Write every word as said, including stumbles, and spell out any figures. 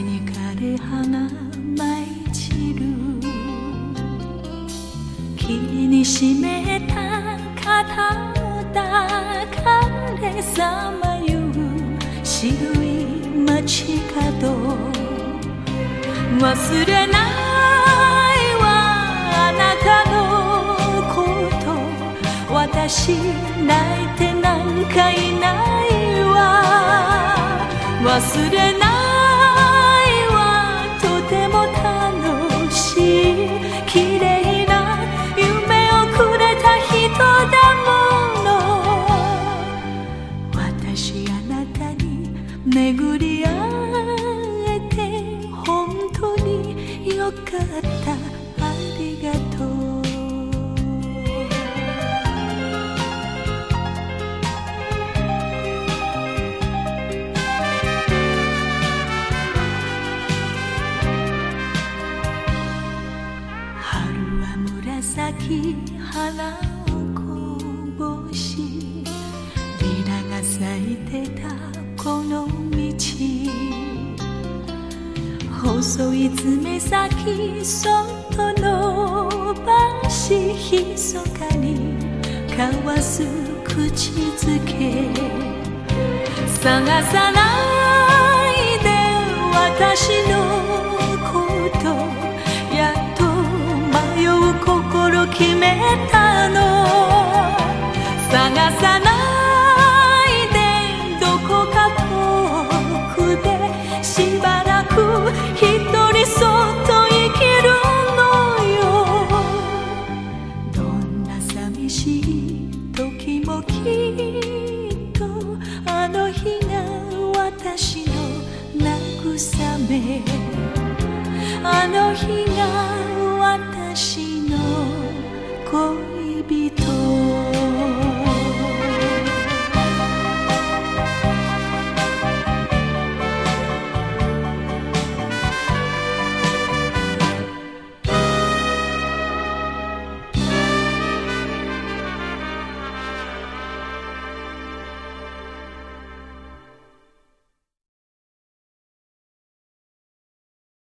に枯れ葉が舞い散る。霧に湿った肩を抱かれさまよう白い街角。忘れないわあなたのこと。私泣いてなんかいないわ。忘れないわとても楽しい綺麗な夢をくれた人だもの。私あなたに巡り合えて本当によかった。ありがとう。春は紫花をこぼし、リラが咲いてたこの道。細い爪先そっと伸ばし、密かに交わす口づけ。探さないで私のこと。やっと迷う心決めたの。探さないでどこか遠くでしばらく一人そっと生きるのよ。どんな寂しい時もきっとあの日が私の慰め。あの日